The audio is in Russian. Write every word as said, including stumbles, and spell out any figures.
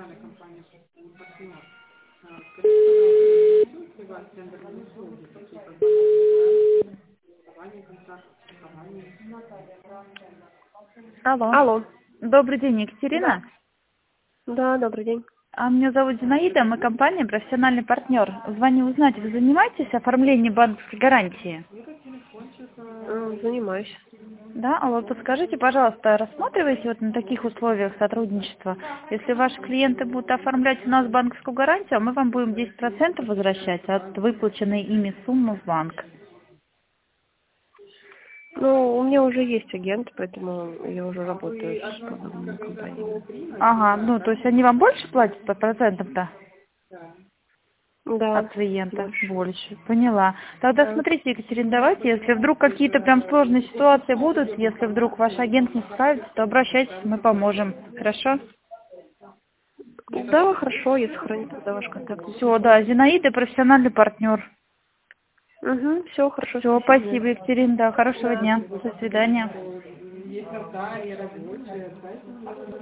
Алло. Алло. Добрый день, Екатерина. Да, добрый день. А меня зовут Зинаида, мы компания «Профессиональный партнер». Звоню узнать, вы занимаетесь оформлением банковской гарантии? М, Занимаюсь. Да, а вот подскажите, пожалуйста, рассматриваете вот на таких условиях сотрудничества? Если ваши клиенты будут оформлять у нас банковскую гарантию, а мы вам будем десять процентов возвращать от выплаченной ими суммы в банк. Ну, у меня уже есть агент, поэтому я уже работаю с подобными компаниями. Ага, ну то есть они вам больше платят по процентам-то? Да, От клиента больше. больше. Поняла. Тогда Да. смотрите, Екатерина, давайте, если вдруг какие-то прям сложные ситуации будут, если вдруг ваш агент не справится, то обращайтесь, мы поможем. Хорошо? Да, хорошо, я сохраню тогда ваш контакт. Все, да, Зинаида, профессиональный партнер. Угу, все, хорошо, Все, спасибо. спасибо, Екатерина, да, хорошего Да. дня. До свидания.